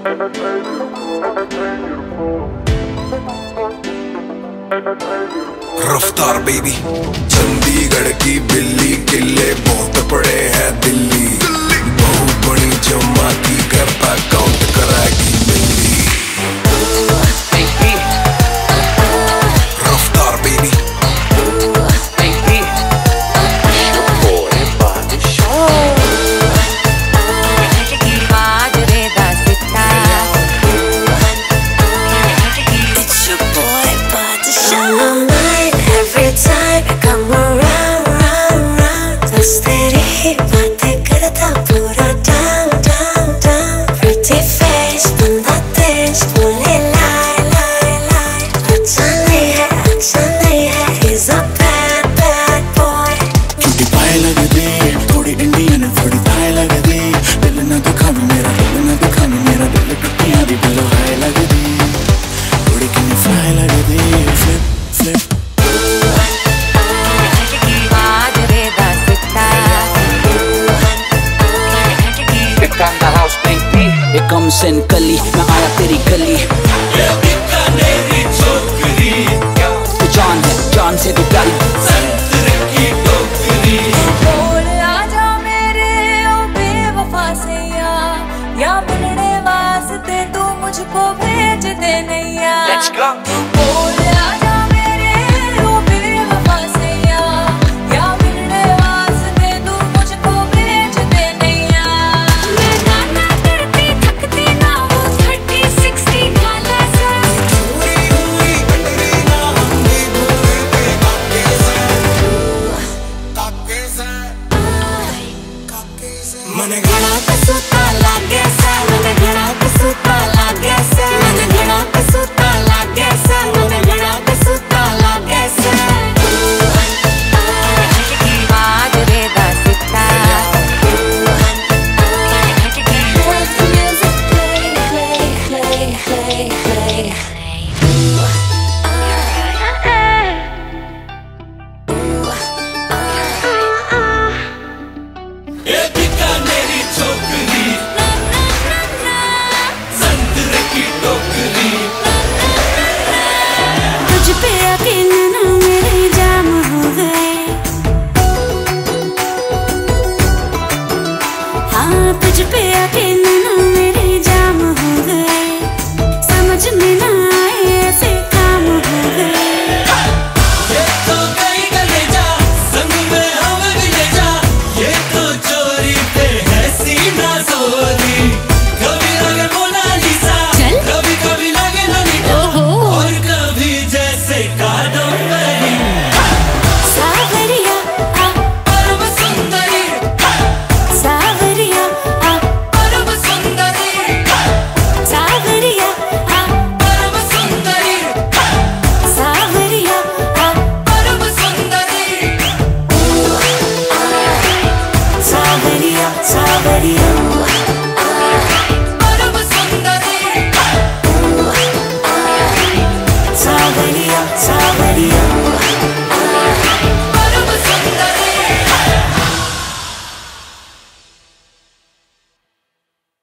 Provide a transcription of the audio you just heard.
रफ्तार बेबी, चंडीगढ़ की बिल्ली, किले बहुत पड़े हैं दिल्ली। बहुत बड़ी जमा की करता काउंट कराएगी बिल्ली। रफ्तार बेबी, सेन कली मैं आया तेरी गली। ये बीकानेरी छोकरी, तू जान है जान से भी प्यारी, संतरे की टोकरी। बोल आजा मेरे ओ बेवफा सैया, या मिलने वास्ते तू मुझको भेज दे नैया। Let's go। बोल आजा मेरे ओ बेवफा सैया, या मिलने वास्ते तू मुझको भेज दे नैया। मैं गाना करती थकती ना, वो 30-60 वाला सा। मने घड़ा कसूता लागे सा, मने घड़ा कसूता लागे सा, मने घड़ा कसूता लागे सा, मने घड़ा कसूता लागे सा। बाजरे दा सिता। Let the music play. ये बीकानेरी छोकरी, संतरे की टोकरी। तुझ पे यकीन ना मेरे जाम हो गए, हाँ तुझ पे यकीन ना मेरे जाम हो गए। समझ में ना आए ऐसे काम हो गए। ये तो गई गलेजा, संग में हम भी ले जा। ये तो चोरी पे है सीना जोरी।